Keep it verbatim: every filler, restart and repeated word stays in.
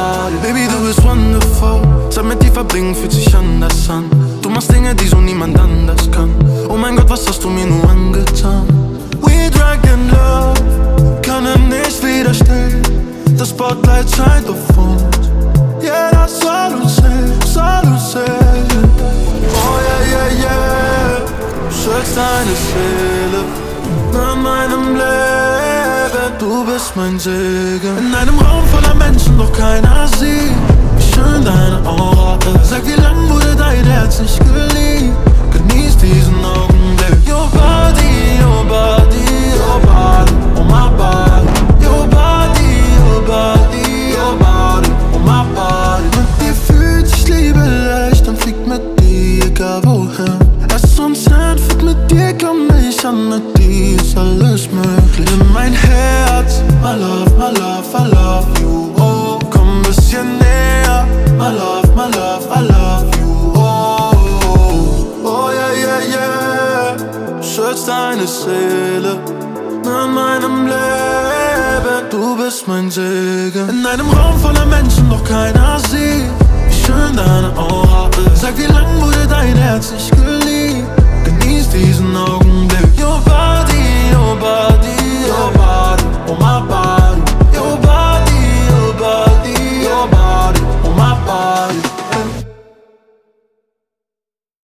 body. Baby, du bist wonderful. Zeit mit dir verbringen fühlt sich anders an. Du machst Dinge, die so niemand anders kann. Oh mein Gott, was hast du mir nur angetan? We drunk in love, können nicht widerstehen. Das Spotlight scheint auf uns. Yeah, das soll uns sehen, soll uns sehen. Oh yeah, yeah, yeah. Du schützt deine Seele an meinem Leben. Du bist mein Segen. In einem Raum voller Menschen, doch keiner sieht, wie schön deine Aura ist. Sag, wie lang wurde dein Herz nicht geliebt? Genieß diesen Augenblick. Your body, your body, your body, oh my body. Your body, your body, your body, oh my body. Mit dir fühlt sich Liebe leicht und fliegt mit dir egal wohin. Es uns entführt, mit dir komm ich an, mit dir ist alles möglich. Nimm mein Herz, my love, my love, I love you, oh. Komm ein bisschen näher, my love, my love, I love you, oh. Oh yeah, yeah, yeah. Schützt deine Seele an meinem Leben. Du bist mein Segen. In einem Raum voller Menschen, doch keiner sieht, wie schön deine Aura ist. Sag, wie lang wurde dein Herz nicht geliebt? Genieß diesen Augen.